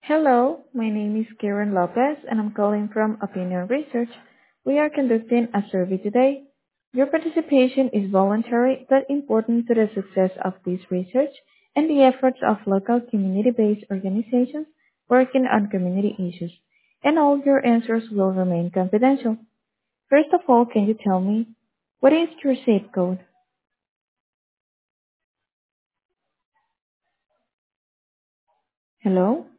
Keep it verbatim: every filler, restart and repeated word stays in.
Hello, my name is Karen Lopez and I'm calling from Opinion Research. We are conducting a survey today. Your participation is voluntary but important to the success of this research and the efforts of local community-based organizations working on community issues. And all your answers will remain confidential. First of all, can you tell me, what is your zip code? Hello?